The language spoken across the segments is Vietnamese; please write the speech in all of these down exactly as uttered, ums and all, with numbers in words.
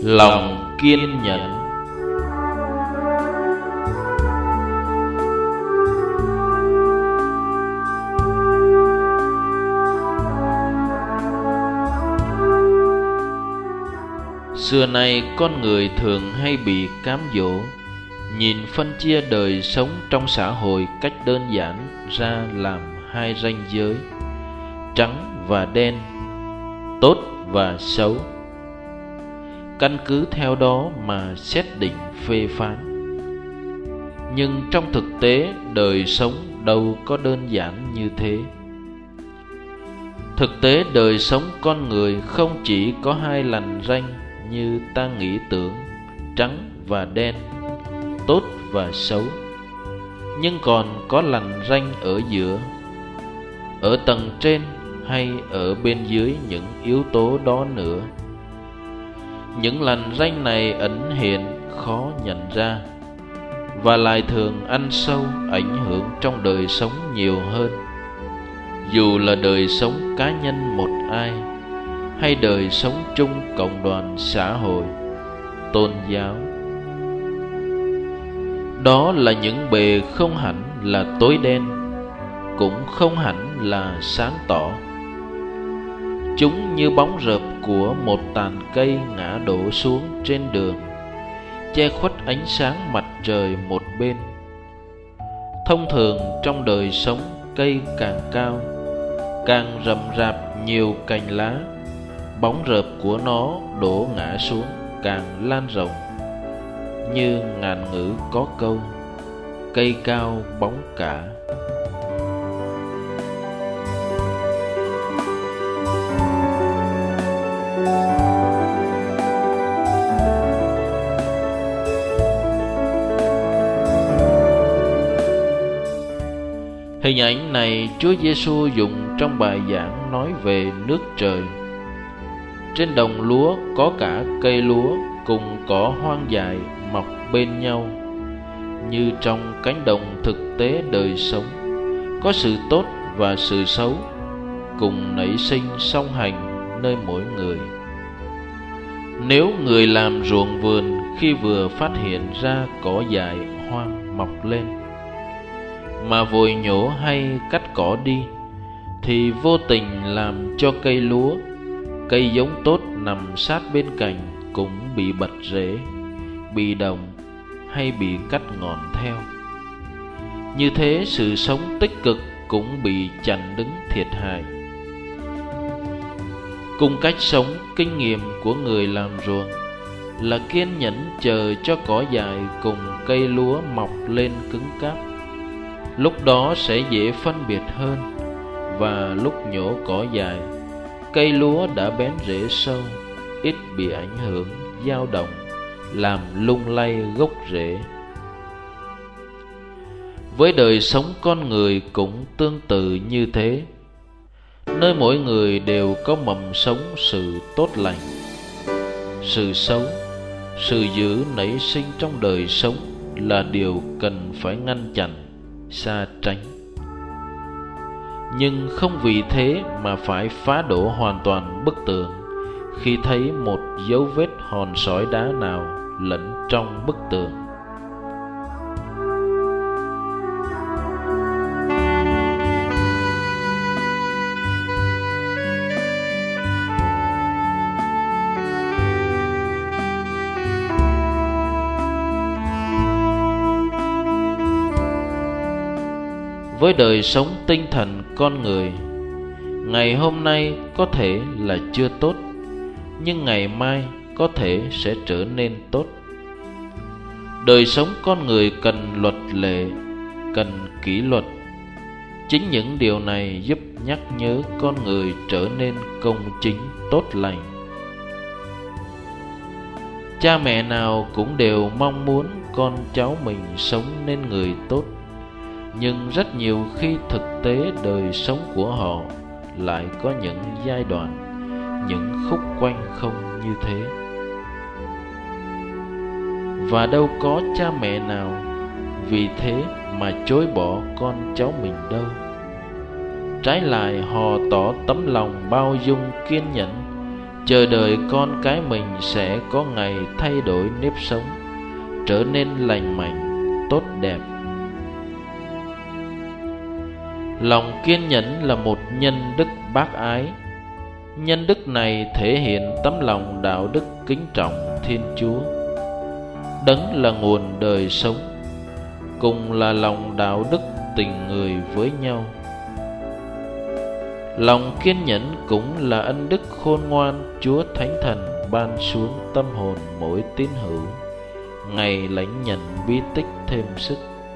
Lòng kiên nhẫn. Xưa nay con người thường hay bị cám dỗ, nhìn phân chia đời sống trong xã hội cách đơn giản ra làm hai ranh giới: trắng và đen, tốt và xấu. Căn cứ theo đó mà xét định phê phán. Nhưng trong thực tế, đời sống đâu có đơn giản như thế. Thực tế đời sống con người không chỉ có hai lằn ranh như ta nghĩ tưởng, trắng và đen, tốt và xấu, nhưng còn có lằn ranh ở giữa, ở tầng trên hay ở bên dưới những yếu tố đó nữa. Những lằn ranh này ẩn hiện, khó nhận ra, và lại thường ăn sâu, ảnh hưởng trong đời sống nhiều hơn. Dù là đời sống cá nhân một ai, hay đời sống chung cộng đoàn xã hội, tôn giáo. Đó là những bề không hẳn là tối đen, cũng không hẳn là sáng tỏ. Chúng như bóng rợp của một tàn cây ngã đổ xuống trên đường, che khuất ánh sáng mặt trời một bên. Thông thường trong đời sống, cây càng cao, càng rậm rạp nhiều cành lá, bóng rợp của nó đổ ngã xuống càng lan rộng. Như ngạn ngữ có câu: cây cao bóng cả. Hình ảnh này Chúa Giêsu dùng trong bài giảng nói về nước trời. Trên đồng lúa có cả cây lúa cùng cỏ hoang dại mọc bên nhau. Như trong cánh đồng thực tế đời sống, có sự tốt và sự xấu cùng nảy sinh song hành nơi mỗi người. Nếu người làm ruộng vườn khi vừa phát hiện ra cỏ dại hoang mọc lên mà vội nhổ hay cắt cỏ đi, thì vô tình làm cho cây lúa, cây giống tốt nằm sát bên cạnh cũng bị bật rễ, bị đồng hay bị cắt ngọn theo. Như thế sự sống tích cực cũng bị chặn đứng thiệt hại. Cùng cách sống, kinh nghiệm của người làm ruộng là kiên nhẫn chờ cho cỏ dại cùng cây lúa mọc lên cứng cáp. Lúc đó sẽ dễ phân biệt hơn, và lúc nhổ cỏ dại, cây lúa đã bén rễ sâu, ít bị ảnh hưởng, dao động, làm lung lay gốc rễ. Với đời sống con người cũng tương tự như thế. Nơi mỗi người đều có mầm sống sự tốt lành. Sự xấu, sự dữ nảy sinh trong đời sống là điều cần phải ngăn chặn, xa tránh. Nhưng không vì thế mà phải phá đổ hoàn toàn bức tường khi thấy một dấu vết hòn sỏi đá nào lẫn trong bức tường. Với đời sống tinh thần con người, ngày hôm nay có thể là chưa tốt, nhưng ngày mai có thể sẽ trở nên tốt. Đời sống con người cần luật lệ, cần kỷ luật. Chính những điều này giúp nhắc nhớ con người trở nên công chính, tốt lành. Cha mẹ nào cũng đều mong muốn con cháu mình sống nên người tốt, nhưng rất nhiều khi thực tế đời sống của họ lại có những giai đoạn, những khúc quanh không như thế. Và đâu có cha mẹ nào vì thế mà chối bỏ con cháu mình đâu. Trái lại họ tỏ tấm lòng bao dung kiên nhẫn, chờ đợi con cái mình sẽ có ngày thay đổi nếp sống, trở nên lành mạnh, tốt đẹp. Lòng kiên nhẫn là một nhân đức bác ái. Nhân đức này thể hiện tấm lòng đạo đức kính trọng Thiên Chúa. Đấng là nguồn đời sống, cùng là lòng đạo đức tình người với nhau. Lòng kiên nhẫn cũng là ân đức khôn ngoan Chúa Thánh Thần ban xuống tâm hồn mỗi tín hữu, ngày lãnh nhận bí tích thêm sức.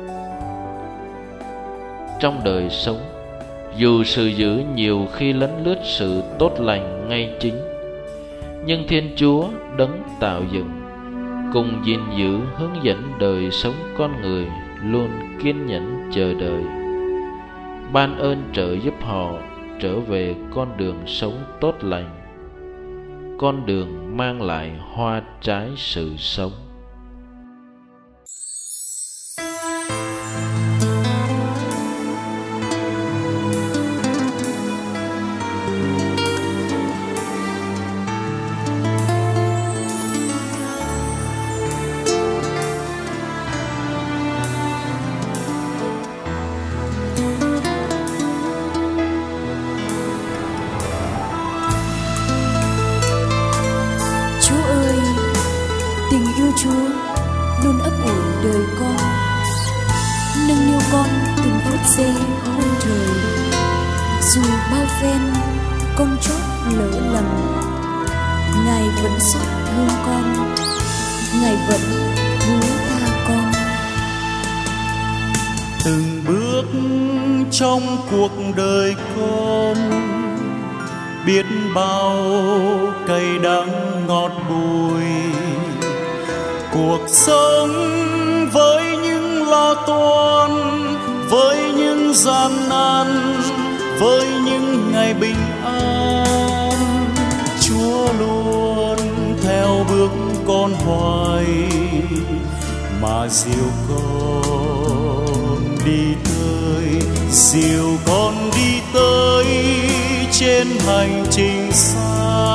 Trong đời sống, dù sự dữ nhiều khi lấn lướt sự tốt lành ngay chính, nhưng Thiên Chúa đấng tạo dựng, cùng gìn giữ hướng dẫn đời sống con người luôn kiên nhẫn chờ đợi, ban ơn trợ giúp họ trở về con đường sống tốt lành, con đường mang lại hoa trái sự sống. Chúa luôn ấp ủ đời con, nâng niu con từng phút giây hôn trời. Dù bao phen con chót lỡ lầm, Ngài vẫn xót thương con, Ngài vẫn hứa tha con. Từng bước trong cuộc đời con, biết bao cay đắng ngọt bùi. Cuộc sống với những lo toan, với những gian nan, với những ngày bình an, Chúa luôn theo bước con hoài, mà dìu con đi tới, dìu con đi tới trên hành trình xa.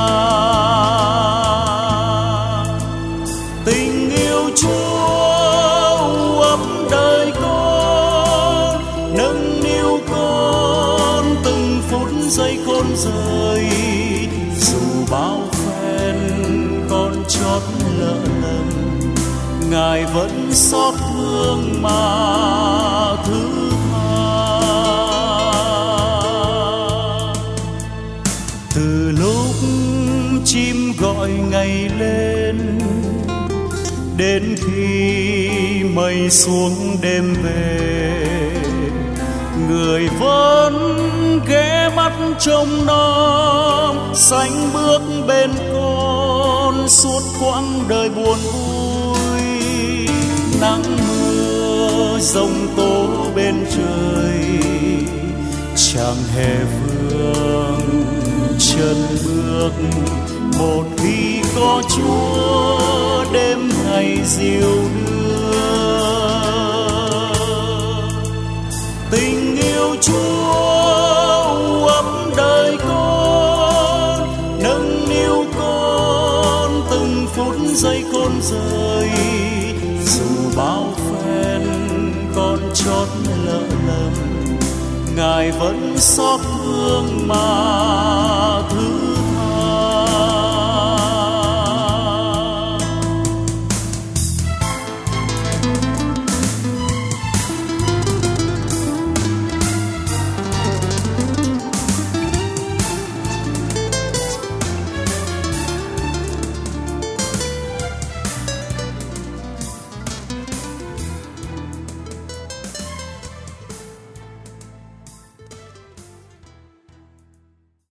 Tình yêu Chúa ấm đời con, nâng niu con từng phút giây con rời. Dù bao phen con chót lỡ lầm, Ngài vẫn xót thương mà thứ tha. Từ lúc chim gọi ngày lên, đến khi mây xuống đêm về, người vẫn ghé mắt trông nom, sánh bước bên con suốt quãng đời buồn vui. Nắng mưa giông tố bên trời, chẳng hề vương chân bước. Một khi có Chúa đêm ngày dìu đưa, tình yêu Chúa ấm đời con, nâng niu con từng phút giây con rời. Dù bao phen con chót lỡ lầm, Ngài vẫn xót thương mà